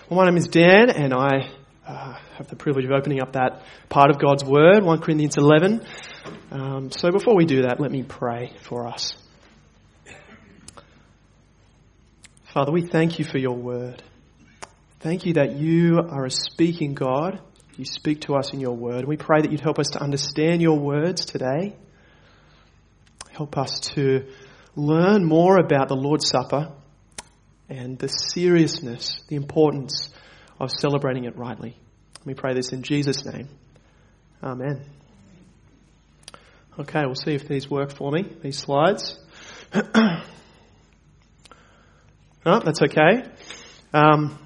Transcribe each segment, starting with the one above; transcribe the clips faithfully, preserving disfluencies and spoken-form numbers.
Well, my name is Dan, and I uh, have the privilege of opening up that part of God's Word, First Corinthians eleven. Um, so before we do that, let me pray for us. Father, we thank you for your Word. Thank you that you are a speaking God. You speak to us in your Word. We pray that you'd help us to understand your words today. Help us to learn more about the Lord's Supper and the seriousness, the importance of celebrating it rightly. We pray this in Jesus' name. Amen. Okay, we'll see if these work for me, these slides. Oh, that's okay. Um,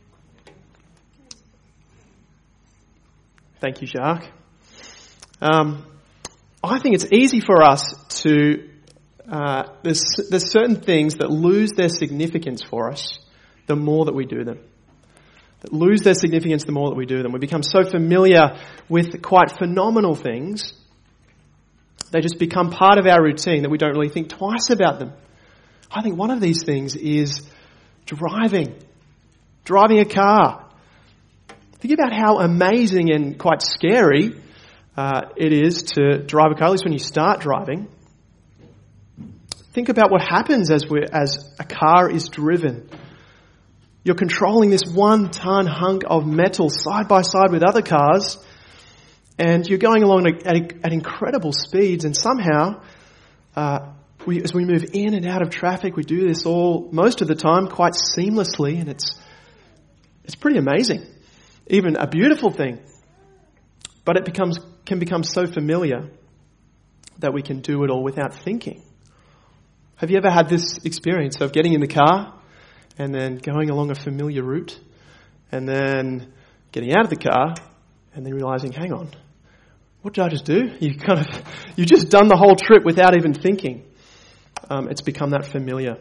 thank you, Jacques. Um, I think it's easy for us to Uh, there's, there's certain things that lose their significance for us the more that we do them. That lose their significance the more that we do them. We become so familiar with quite phenomenal things, they just become part of our routine that we don't really think twice about them. I think one of these things is driving. Driving a car. Think about how amazing and quite scary uh, it is to drive a car, at least when you start driving. Think about what happens as we as a car is driven. You're controlling this one-ton hunk of metal side by side with other cars, and you're going along at, at incredible speeds, and somehow, uh, we, as we move in and out of traffic, we do this all, most of the time, quite seamlessly, and it's it's pretty amazing. Even a beautiful thing. But it becomes can become so familiar that we can do it all without thinking. Have you ever had this experience of getting in the car and then going along a familiar route and then getting out of the car and then realizing, hang on, what did I just do? You kind of, you've just done the whole trip without even thinking. Um, it's become that familiar.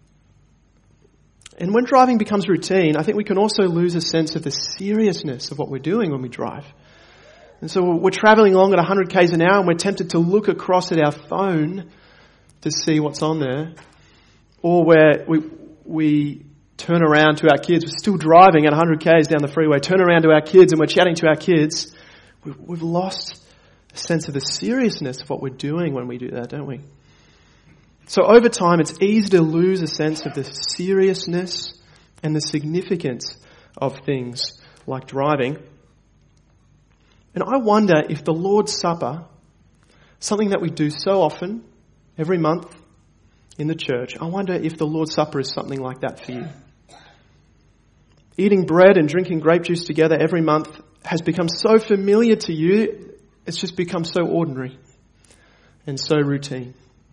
And when driving becomes routine, I think we can also lose a sense of the seriousness of what we're doing when we drive. And so we're traveling along at one hundred kays an hour and we're tempted to look across at our phone to see what's on there, or where we we turn around to our kids. We're still driving at one hundred kays down the freeway, turn around to our kids and we're chatting to our kids. We've, we've lost a sense of the seriousness of what we're doing when we do that, don't we? So over time, it's easy to lose a sense of the seriousness and the significance of things like driving. And I wonder if the Lord's Supper, something that we do so often, every month in the church, I wonder if the Lord's Supper is something like that for you. Eating bread and drinking grape juice together every month has become so familiar to you, it's just become so ordinary and so routine.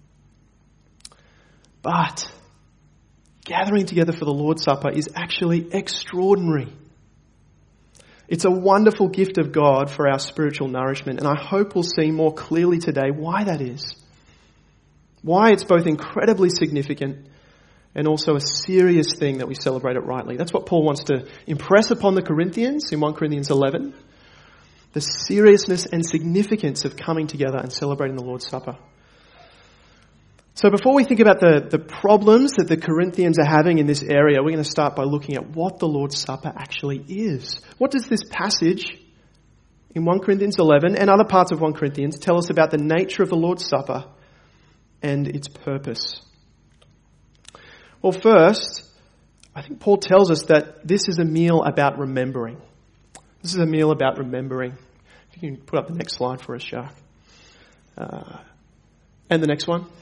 But gathering together for the Lord's Supper is actually extraordinary. It's a wonderful gift of God for our spiritual nourishment, and I hope we'll see more clearly today why that is. Why it's both incredibly significant and also a serious thing that we celebrate it rightly. That's what Paul wants to impress upon the Corinthians in First Corinthians eleven. The seriousness and significance of coming together and celebrating the Lord's Supper. So before we think about the, the problems that the Corinthians are having in this area, we're going to start by looking at what the Lord's Supper actually is. What does this passage in First Corinthians eleven and other parts of First Corinthians tell us about the nature of the Lord's Supper and its purpose? Well, first, I think Paul tells us that this is a meal about remembering. This is a meal about remembering. If you can put up the next slide for us, Jacques. Uh, and the next one.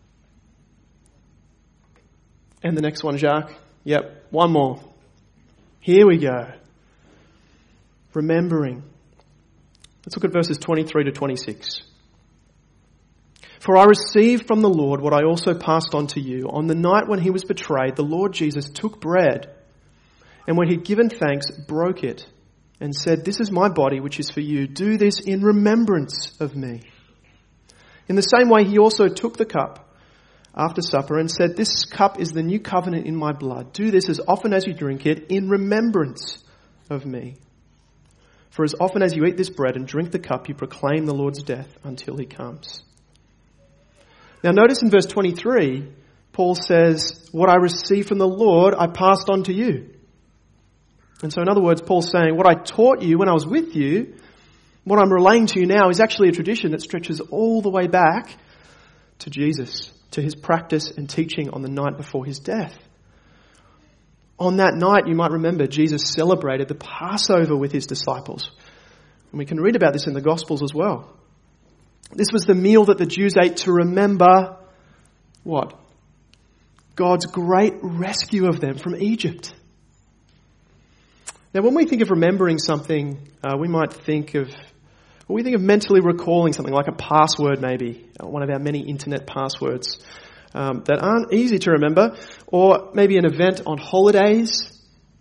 And the next one, Jacques. Yep, one more. Here we go. Remembering. Let's look at verses twenty-three to twenty-six. For I received from the Lord what I also passed on to you. On the night when he was betrayed, the Lord Jesus took bread, and when he'd given thanks, broke it, and said, "This is my body, which is for you. Do this in remembrance of me." In the same way, he also took the cup after supper and said, "This cup is the new covenant in my blood. Do this as often as you drink it in remembrance of me. For as often as you eat this bread and drink the cup, you proclaim the Lord's death until he comes." Now notice in verse twenty-three, Paul says, "What I received from the Lord, I passed on to you." And so in other words, Paul's saying, what I taught you when I was with you, what I'm relaying to you now is actually a tradition that stretches all the way back to Jesus, to his practice and teaching on the night before his death. On that night, you might remember, Jesus celebrated the Passover with his disciples. And we can read about this in the Gospels as well. This was the meal that the Jews ate to remember what? God's great rescue of them from Egypt. Now, when we think of remembering something, uh, we might think of, well, we think of mentally recalling something like a password maybe, one of our many internet passwords um, that aren't easy to remember, or maybe an event on holidays.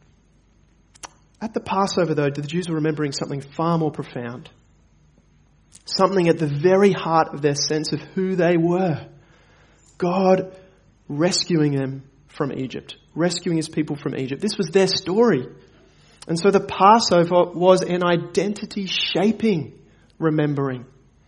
At the Passover, though, the Jews were remembering something far more profound. Something at the very heart of their sense of who they were. God rescuing them from Egypt, rescuing his people from Egypt. This was their story. And so the Passover was an identity-shaping remembering.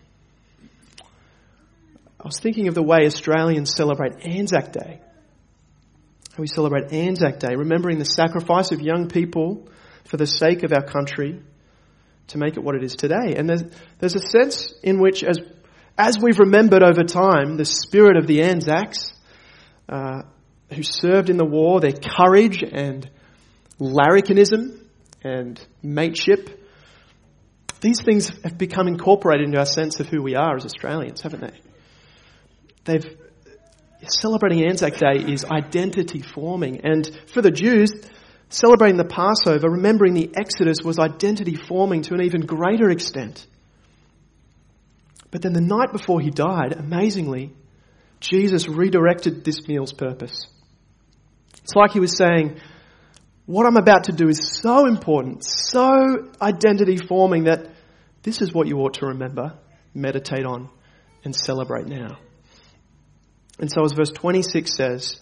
I was thinking of the way Australians celebrate Anzac Day. How we celebrate Anzac Day, remembering the sacrifice of young people for the sake of our country to make it what it is today. And there's, there's a sense in which, as as we've remembered over time, the spirit of the Anzacs, uh, who served in the war, their courage and larrikinism and mateship, these things have become incorporated into our sense of who we are as Australians, haven't they? They've celebrating Anzac Day is identity forming, and for the Jews, celebrating the Passover, remembering the Exodus, was identity forming to an even greater extent. But then the night before he died, amazingly, Jesus redirected this meal's purpose. It's like he was saying, what I'm about to do is so important, so identity forming that this is what you ought to remember, meditate on, and celebrate now. And so as verse twenty-six says,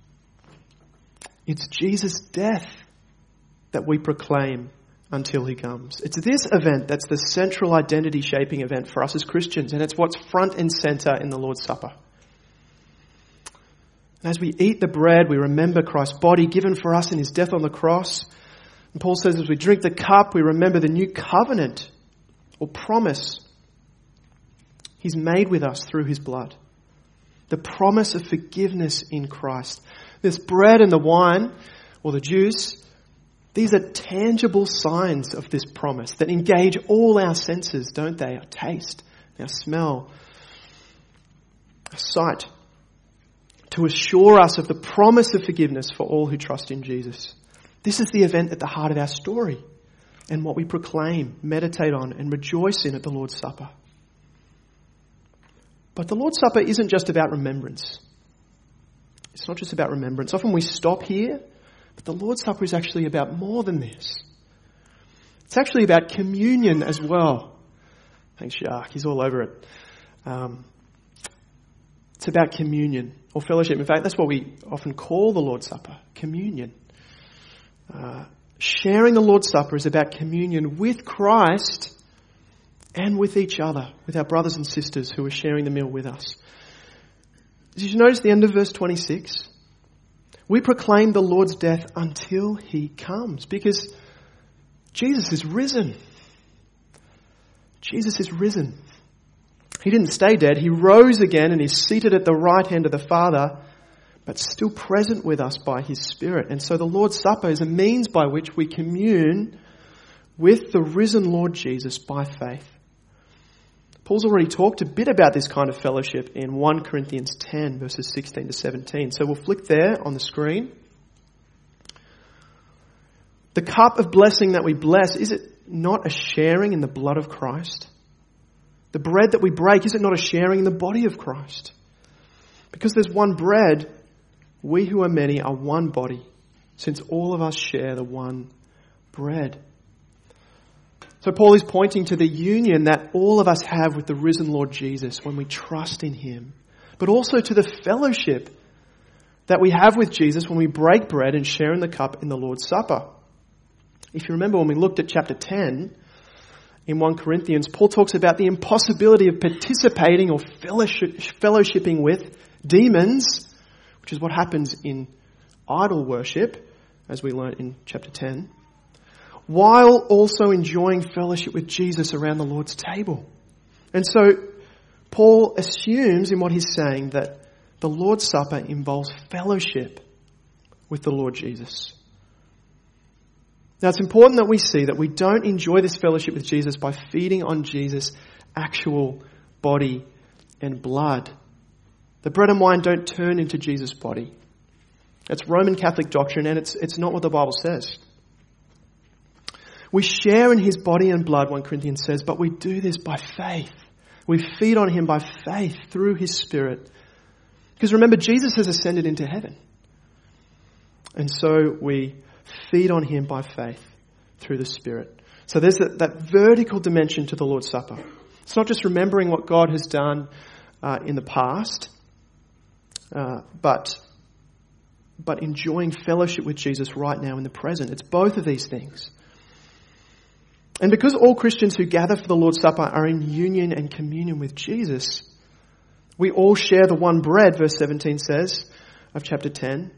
it's Jesus' death that we proclaim until he comes. It's this event that's the central identity shaping event for us as Christians, and it's what's front and center in the Lord's Supper. And as we eat the bread, we remember Christ's body given for us in his death on the cross. And Paul says as we drink the cup, we remember the new covenant or promise he's made with us through his blood. The promise of forgiveness in Christ. This bread and the wine, or the juice, these are tangible signs of this promise that engage all our senses, don't they? Our taste, our smell, our sight, to assure us of the promise of forgiveness for all who trust in Jesus. This is the event at the heart of our story and what we proclaim, meditate on, and rejoice in at the Lord's Supper. But the Lord's Supper isn't just about remembrance. It's not just about remembrance. Often we stop here, but the Lord's Supper is actually about more than this. It's actually about communion as well. Thanks, Jacques. He's all over it. Um, it's about communion or fellowship. In fact, that's what we often call the Lord's Supper, communion. Uh, sharing the Lord's Supper is about communion with Christ and with each other, with our brothers and sisters who are sharing the meal with us. Did you notice the end of verse twenty-six? We proclaim the Lord's death until he comes, because Jesus is risen. Jesus is risen. He didn't stay dead. He rose again and is seated at the right hand of the Father, but still present with us by his Spirit. And so the Lord's Supper is a means by which we commune with the risen Lord Jesus by faith. Paul's already talked a bit about this kind of fellowship in First Corinthians ten, verses sixteen to seventeen. So we'll flick there on the screen. The cup of blessing that we bless, is it not a sharing in the blood of Christ? The bread that we break, is it not a sharing in the body of Christ? Because there's one bread, we who are many are one body, since all of us share the one bread. So Paul is pointing to the union that all of us have with the risen Lord Jesus when we trust in him, but also to the fellowship that we have with Jesus when we break bread and share in the cup in the Lord's Supper. If you remember when we looked at chapter ten in First Corinthians, Paul talks about the impossibility of participating or fellowship, fellowshipping with demons, which is what happens in idol worship, as we learned in chapter ten. while also enjoying fellowship with Jesus around the Lord's table. And so Paul assumes in what he's saying that the Lord's Supper involves fellowship with the Lord Jesus. Now it's important that we see that we don't enjoy this fellowship with Jesus by feeding on Jesus' actual body and blood. The bread and wine don't turn into Jesus' body. It's Roman Catholic doctrine, and it's it's not what the Bible says. We share in his body and blood, First Corinthians says, but we do this by faith. We feed on him by faith through his Spirit. Because remember, Jesus has ascended into heaven. And so we feed on him by faith through the Spirit. So there's that, that vertical dimension to the Lord's Supper. It's not just remembering what God has done uh, in the past, uh, but, but enjoying fellowship with Jesus right now in the present. It's both of these things. And because all Christians who gather for the Lord's Supper are in union and communion with Jesus, we all share the one bread, verse seventeen says, of chapter ten.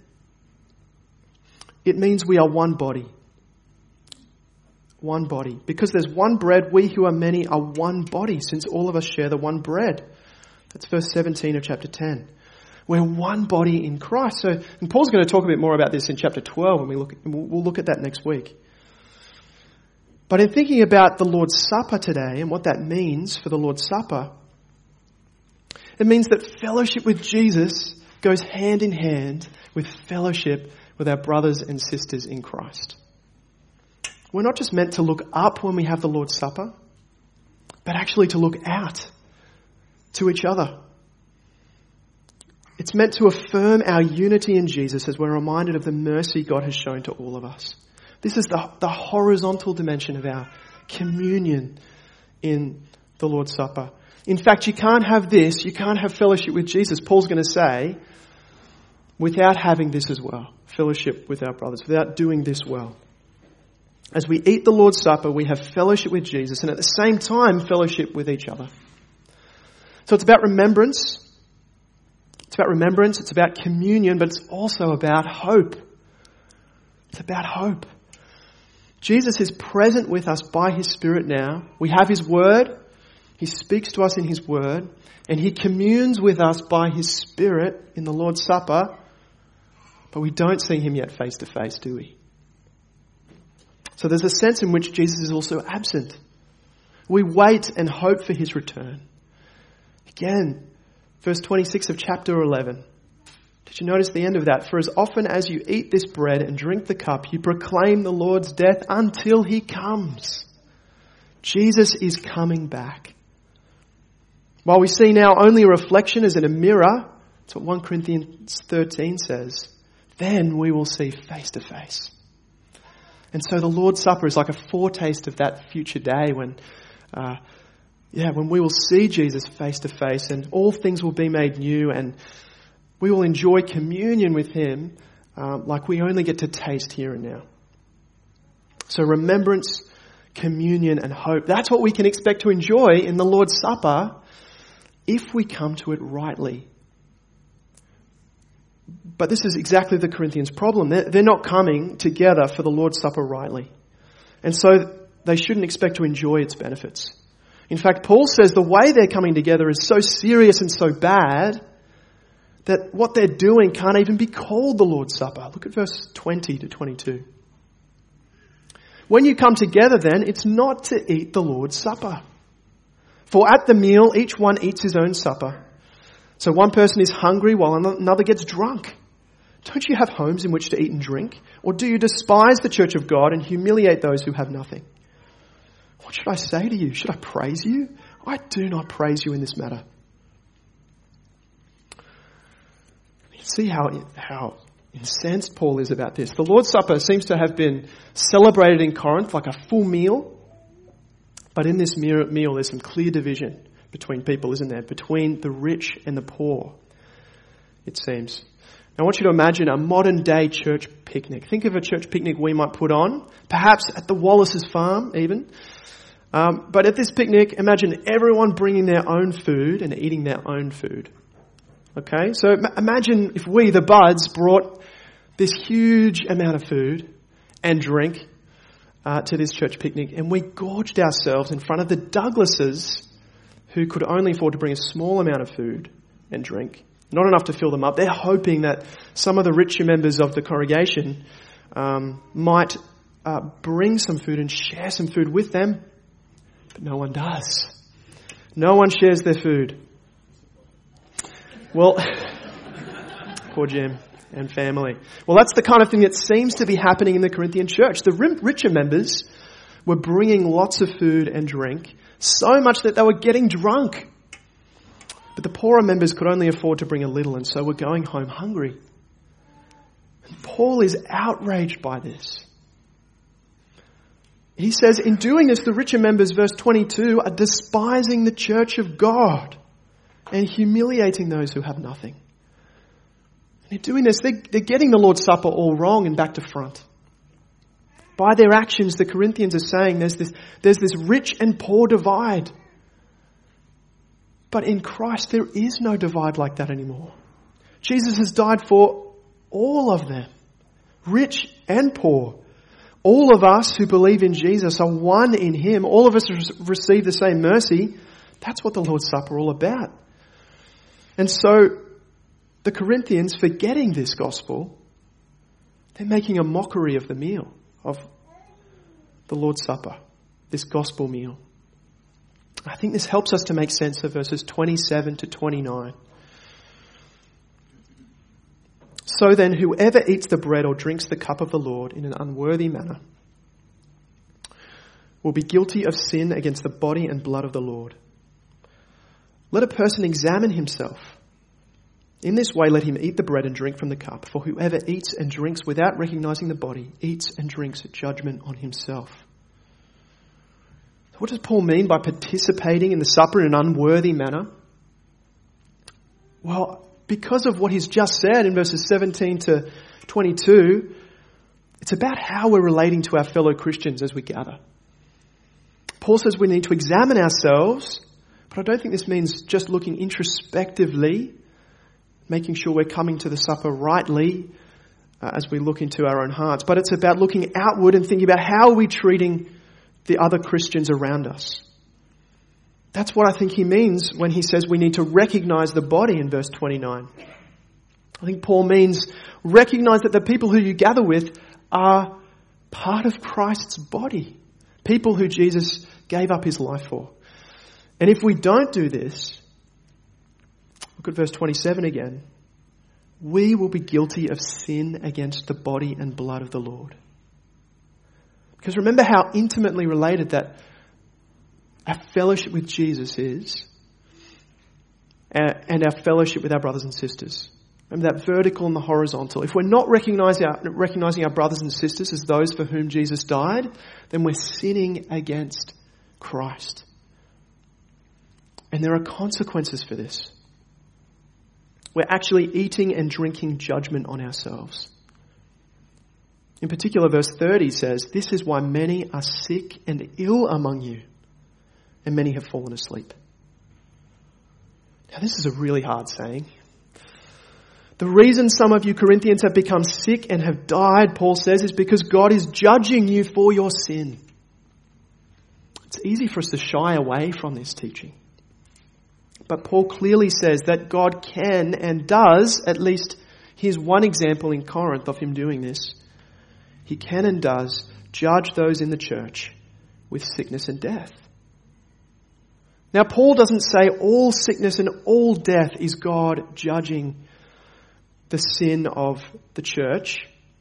It means we are one body. One body. Because there's one bread, we who are many are one body, since all of us share the one bread. That's verse seventeen of chapter ten. We're one body in Christ. So, and Paul's going to talk a bit more about this in chapter twelve, and we look, we'll look at that next week. But in thinking about the Lord's Supper today and what that means for the Lord's Supper, it means that fellowship with Jesus goes hand in hand with fellowship with our brothers and sisters in Christ. We're not just meant to look up when we have the Lord's Supper, but actually to look out to each other. It's meant to affirm our unity in Jesus as we're reminded of the mercy God has shown to all of us. This is the, the horizontal dimension of our communion in the Lord's Supper. In fact, you can't have this, you can't have fellowship with Jesus, Paul's going to say, without having this as well. Fellowship with our brothers, without doing this well. As we eat the Lord's Supper, we have fellowship with Jesus and at the same time fellowship with each other. So it's about remembrance. It's about remembrance, it's about communion, but it's also about hope. It's about hope. Jesus is present with us by his Spirit now. We have his word. He speaks to us in his word. And he communes with us by his Spirit in the Lord's Supper. But we don't see him yet face to face, do we? So there's a sense in which Jesus is also absent. We wait and hope for his return. Again, verse twenty-six of chapter eleven. Did you notice the end of that? For as often as you eat this bread and drink the cup, you proclaim the Lord's death until he comes. Jesus is coming back. While we see now only a reflection as in a mirror, that's what First Corinthians thirteen says, then we will see face to face. And so the Lord's Supper is like a foretaste of that future day when, uh, yeah, when we will see Jesus face to face and all things will be made new and we will enjoy communion with him um, like we only get to taste here and now. So remembrance, communion and hope. That's what we can expect to enjoy in the Lord's Supper if we come to it rightly. But this is exactly the Corinthians' problem. They're, they're not coming together for the Lord's Supper rightly. And so they shouldn't expect to enjoy its benefits. In fact, Paul says the way they're coming together is so serious and so bad that what they're doing can't even be called the Lord's Supper. Look at verse twenty to twenty-two. When you come together then, it's not to eat the Lord's Supper. For at the meal, each one eats his own supper. So one person is hungry while another gets drunk. Don't you have homes in which to eat and drink? Or do you despise the church of God and humiliate those who have nothing? What should I say to you? Should I praise you? I do not praise you in this matter. See how, how incensed Paul is about this. The Lord's Supper seems to have been celebrated in Corinth like a full meal. But in this meal, there's some clear division between people, isn't there? Between the rich and the poor, it seems. Now I want you to imagine a modern day church picnic. Think of a church picnic we might put on, perhaps at the Wallace's farm even. Um, but at this picnic, imagine everyone bringing their own food and eating their own food. Okay, so imagine if we, the buds, brought this huge amount of food and drink uh, to this church picnic, and we gorged ourselves in front of the Douglases, who could only afford to bring a small amount of food and drink, not enough to fill them up. They're hoping that some of the richer members of the congregation um, might uh, bring some food and share some food with them, but no one does. No one shares their food. Well, poor Jim and family. Well, that's the kind of thing that seems to be happening in the Corinthian church. The richer members were bringing lots of food and drink, so much that they were getting drunk. But the poorer members could only afford to bring a little, and so were going home hungry. And Paul is outraged by this. He says, in doing this, the richer members, verse twenty-two, are despising the church of God and humiliating those who have nothing. And in doing this, they're, they're getting the Lord's Supper all wrong and back to front. By their actions, the Corinthians are saying there's this, there's this rich and poor divide. But in Christ, there is no divide like that anymore. Jesus has died for all of them, rich and poor. All of us who believe in Jesus are one in Him. All of us receive the same mercy. That's what the Lord's Supper is all about. And so the Corinthians, forgetting this gospel, they're making a mockery of the meal, of the Lord's Supper, this gospel meal. I think this helps us to make sense of verses twenty-seven to twenty-nine. So then, whoever eats the bread or drinks the cup of the Lord in an unworthy manner will be guilty of sin against the body and blood of the Lord. Let a person examine himself. In this way, let him eat the bread and drink from the cup. For whoever eats and drinks without recognizing the body eats and drinks judgment on himself. What does Paul mean by participating in the supper in an unworthy manner? Well, because of what he's just said in verses seventeen to twenty-two, it's about how we're relating to our fellow Christians as we gather. Paul says we need to examine ourselves, but I don't think this means just looking introspectively, making sure we're coming to the supper rightly uh, as we look into our own hearts. But it's about looking outward and thinking about how are we treating the other Christians around us. That's what I think he means when he says we need to recognize the body in verse twenty-nine. I think Paul means recognize that the people who you gather with are part of Christ's body. People who Jesus gave up his life for. And if we don't do this, look at verse twenty-seven again. We will be guilty of sin against the body and blood of the Lord. Because remember how intimately related that our fellowship with Jesus is, and our fellowship with our brothers and sisters. Remember that vertical and the horizontal. If we're not recognizing our, recognizing our brothers and sisters as those for whom Jesus died, then we're sinning against Christ. And there are consequences for this. We're actually eating and drinking judgment on ourselves. In particular, verse thirty says, "This is why many are sick and ill among you, and many have fallen asleep." Now, this is a really hard saying. The reason some of you Corinthians have become sick and have died, Paul says, is because God is judging you for your sin. It's easy for us to shy away from this teaching. But Paul clearly says that God can and does, at least here's one example in Corinth of him doing this. He can and does judge those in the church with sickness and death. Now, Paul doesn't say all sickness and all death is God judging the sin of the church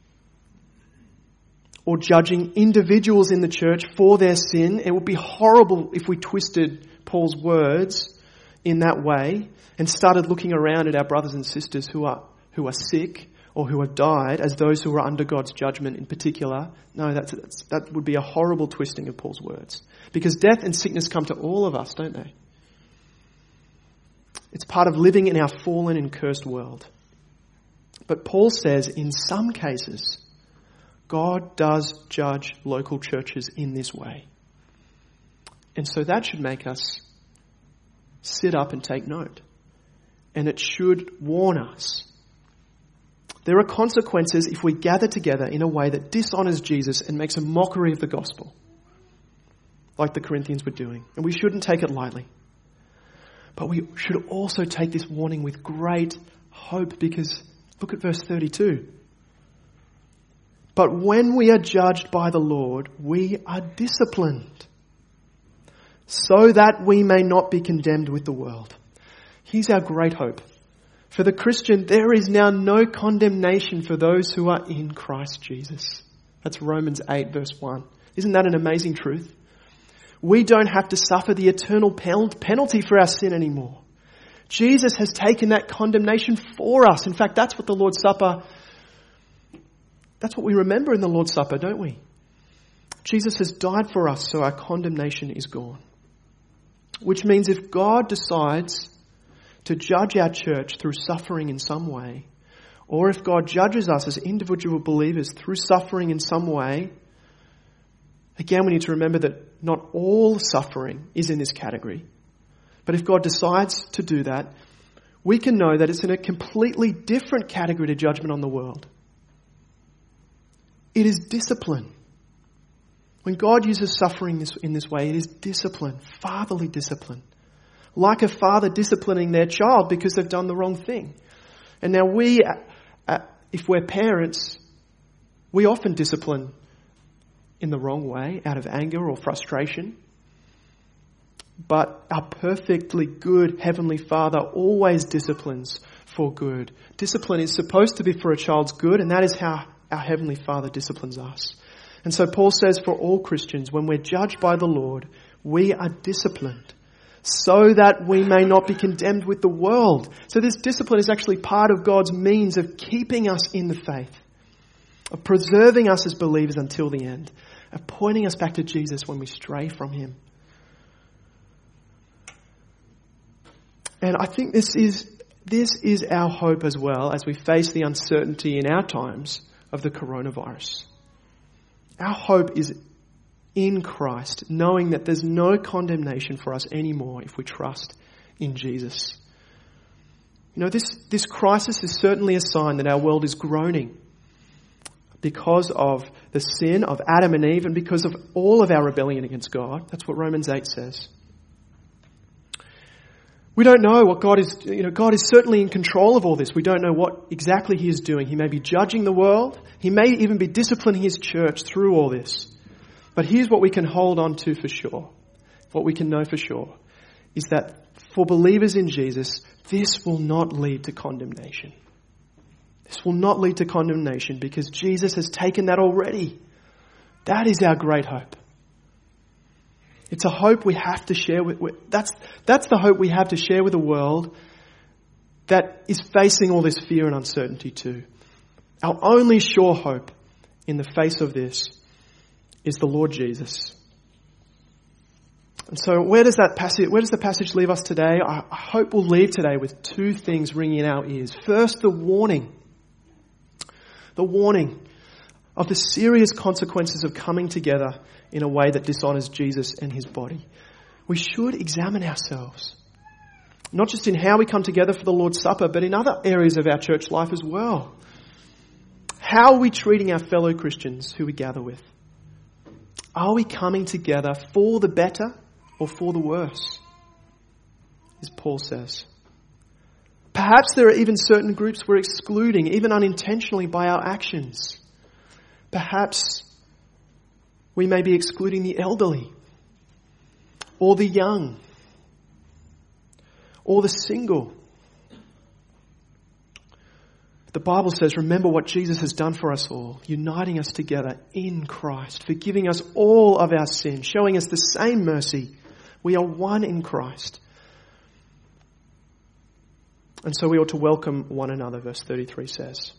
or judging individuals in the church for their sin. It would be horrible if we twisted Paul's words in that way and started looking around at our brothers and sisters who are who are sick or who have died as those who are under God's judgment in particular. No, that's, that's, that would be a horrible twisting of Paul's words. Because death and sickness come to all of us, don't they? It's part of living in our fallen and cursed world. But Paul says in some cases, God does judge local churches in this way. And so that should make us sit up and take note. And it should warn us There are consequences if we gather together in a way that dishonors Jesus and makes a mockery of the gospel, like the Corinthians were doing. And we shouldn't take it lightly. But we should also take this warning with great hope, because look at verse thirty-two. But when we are judged by the Lord, we are disciplined, so that we may not be condemned with the world. Here's our great hope. For the Christian, there is now no condemnation for those who are in Christ Jesus. That's Romans eight verse one. Isn't that an amazing truth? We don't have to suffer the eternal penalty for our sin anymore. Jesus has taken that condemnation for us. In fact, that's what the Lord's Supper, that's what we remember in the Lord's Supper, don't we? Jesus has died for us, so our condemnation is gone. Which means if God decides to judge our church through suffering in some way, or if God judges us as individual believers through suffering in some way, again, we need to remember that not all suffering is in this category. But if God decides to do that, we can know that it's in a completely different category to judgment on the world. It is discipline. When God uses suffering this, in this way, it is discipline, fatherly discipline. Like a father disciplining their child because they've done the wrong thing. And now we, uh, if we're parents, we often discipline in the wrong way, out of anger or frustration. But our perfectly good Heavenly Father always disciplines for good. Discipline is supposed to be for a child's good, and that is how our Heavenly Father disciplines us. And so Paul says for all Christians, when we're judged by the Lord, we are disciplined so that we may not be condemned with the world. So this discipline is actually part of God's means of keeping us in the faith, of preserving us as believers until the end, of pointing us back to Jesus when we stray from Him. And I think this is this is our hope as well as we face the uncertainty in our times of the coronavirus. Our hope is in Christ, knowing that there's no condemnation for us anymore if we trust in Jesus. You know, this, this crisis is certainly a sign that our world is groaning because of the sin of Adam and Eve and because of all of our rebellion against God. That's what Romans eight says. We don't know what God is, you know, God is certainly in control of all this. We don't know what exactly He is doing. He may be judging the world. He may even be disciplining His church through all this. But here's what we can hold on to for sure. What we can know for sure is that for believers in Jesus, this will not lead to condemnation. This will not lead to condemnation because Jesus has taken that already. That is our great hope. It's a hope we have to share with, with that's, that's the hope we have to share with a world that is facing all this fear and uncertainty too. Our only sure hope in the face of this is the Lord Jesus. And so where does that passage, where does the passage leave us today? I, I hope we'll leave today with two things ringing in our ears. First, the warning. The warning of the serious consequences of coming together in a way that dishonors Jesus and His body. We should examine ourselves. Not just in how we come together for the Lord's Supper, but in other areas of our church life as well. How are we treating our fellow Christians who we gather with? Are we coming together for the better or for the worse? As Paul says. Perhaps there are even certain groups we're excluding, even unintentionally by our actions. Perhaps we may be excluding the elderly, or the young, or the single. The Bible says, remember what Jesus has done for us all, uniting us together in Christ, forgiving us all of our sin, showing us the same mercy. We are one in Christ. And so we ought to welcome one another, verse thirty-three says.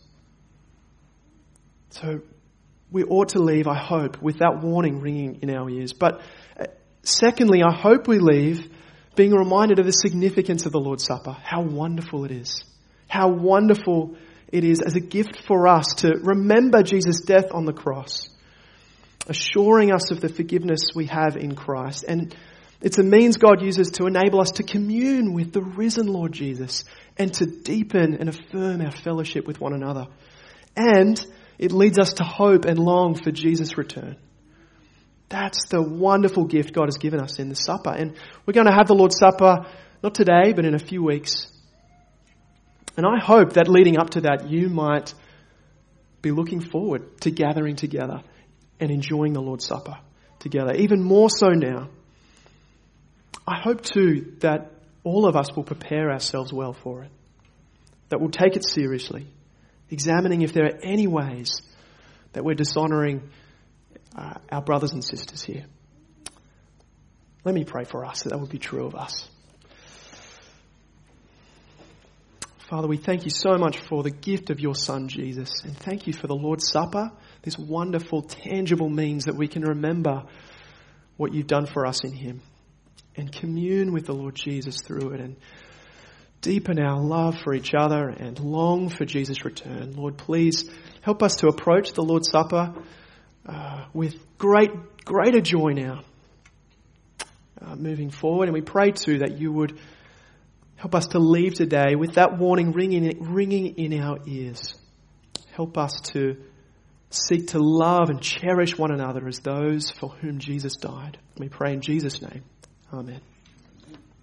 So we ought to leave, I hope, with that warning ringing in our ears. But uh, secondly, I hope we leave being reminded of the significance of the Lord's Supper. How wonderful it is. How wonderful it is as a gift for us to remember Jesus' death on the cross, assuring us of the forgiveness we have in Christ. And it's a means God uses to enable us to commune with the risen Lord Jesus and to deepen and affirm our fellowship with one another. And it leads us to hope and long for Jesus' return. That's the wonderful gift God has given us in the supper. And we're going to have the Lord's Supper, not today, but in a few weeks. And I hope that leading up to that, you might be looking forward to gathering together and enjoying the Lord's Supper together, even more so now. I hope too that all of us will prepare ourselves well for it, that we'll take it seriously, examining if there are any ways that we're dishonouring uh, our brothers and sisters here. Let me pray for us that that would be true of us. Father, we thank you so much for the gift of your Son, Jesus, and thank you for the Lord's Supper, this wonderful, tangible means that we can remember what you've done for us in him and commune with the Lord Jesus through it and deepen our love for each other and long for Jesus' return. Lord, please help us to approach the Lord's Supper uh, with great, greater joy now uh, moving forward. And we pray too that you would help us to leave today with that warning ringing, ringing in our ears. Help us to seek to love and cherish one another as those for whom Jesus died. We pray in Jesus' name. Amen.